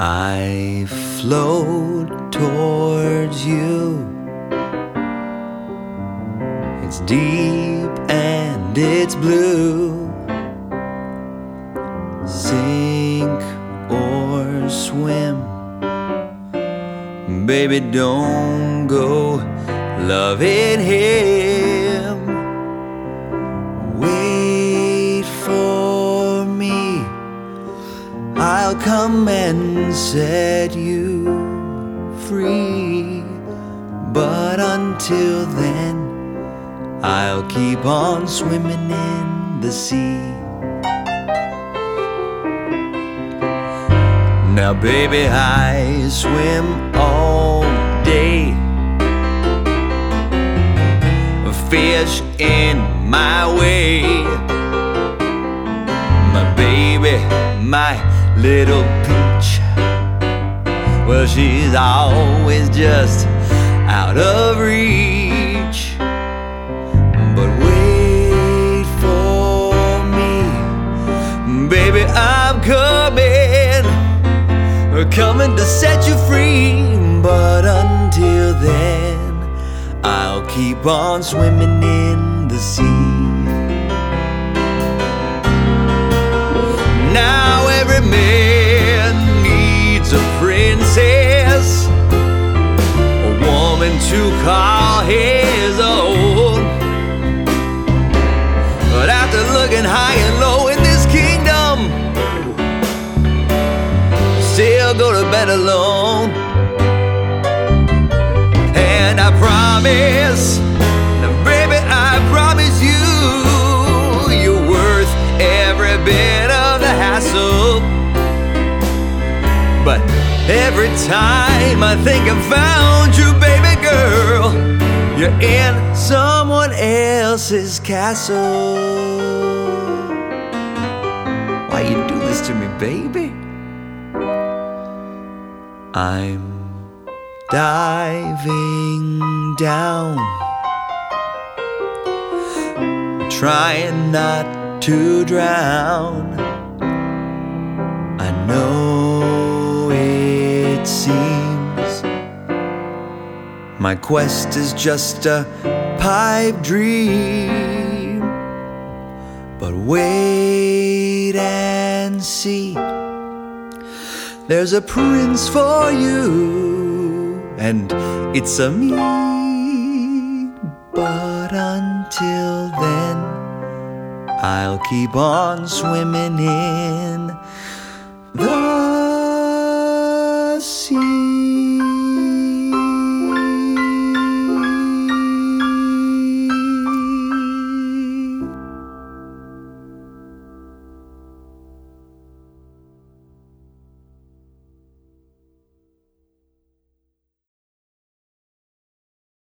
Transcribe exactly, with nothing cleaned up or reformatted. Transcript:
I float towards you. It's deep and it's blue. Sink or swim, baby, don't go loving him. Wait for me, I'll come and set you free. But until then, I'll keep on swimming in the sea. Now baby, I swim all day, fish in my way. My baby, my little peach, well, she's always just out of reach. But wait for me, baby, I'm coming, coming to set you free. But until then, I'll keep on swimming in the sea. Now every man needs a princess, a woman to call his own. But after looking high and low in this kingdom, still go to bed alone. And I promise, now baby, I promise you, you're worth every bit of the hassle. But every time I think I've found you, baby girl, you're in someone else's castle. Why you do this to me, baby? I'm diving down, trying not to drown. I know it seems my quest is just a pipe dream, but wait and see. There's a prince for you, and it's a me. But until then, I'll keep on swimming in